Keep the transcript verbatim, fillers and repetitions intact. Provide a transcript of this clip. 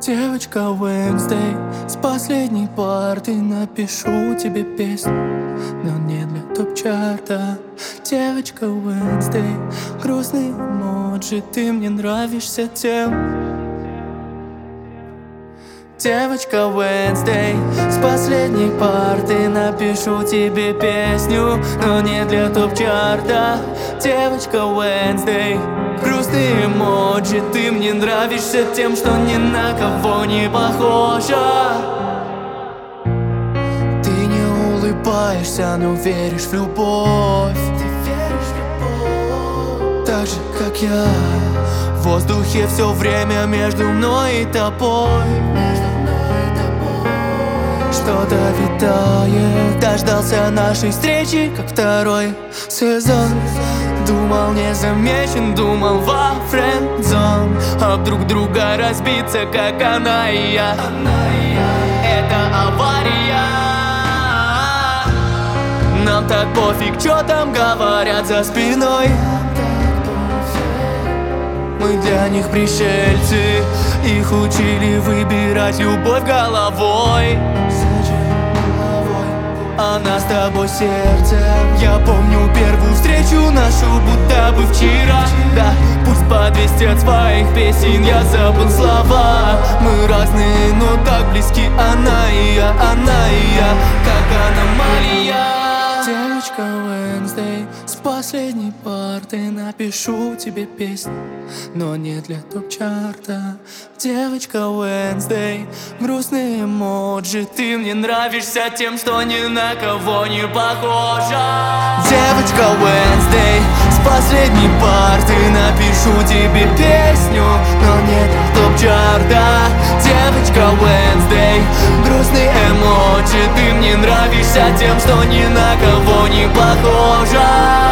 Девочка Wednesday, с последней парты напишу тебе песню, но не для топ-чарта. Девочка Wednesday, грустный эмоджи, ты мне нравишься тем. Девочка Wednesday, с последней парты напишу тебе песню, но не для топ-чарта. Девочка Wednesday, грустные эмоджи, ты мне нравишься тем, что ни на кого не похожа. Ты не улыбаешься, но веришь в любовь. Ты веришь в любовь, так же, как я. В воздухе все время между мной и тобой. Что-то витает, дождался нашей встречи, как второй сезон. Думал, не замечен, думал во френд-зон. А друг друга разбиться, как она и я. Это авария. Нам так пофиг, что там говорят за спиной. Мы для них пришельцы, их учили выбирать любовь головой. Она с тобой сердцем. Я помню первую встречу нашу, будто бы вчера. Да, пусть по двести от своих песен я забыл слова. Мы разные, но так близки, она и я, она и я, как аномалия. Девочка Wednesday, с последней парты напишу тебе песню, но не для топ-чарта. Девочка Wednesday, грустные эмоджи, ты мне нравишься тем, что ни на кого не похожа. Девочка Wednesday, с последней парты напишу тебе песню, но не для топ-чарта. Девочка Wednesday, грустные эмоджи, ты мне нравишься тем, что ни на кого не похожа.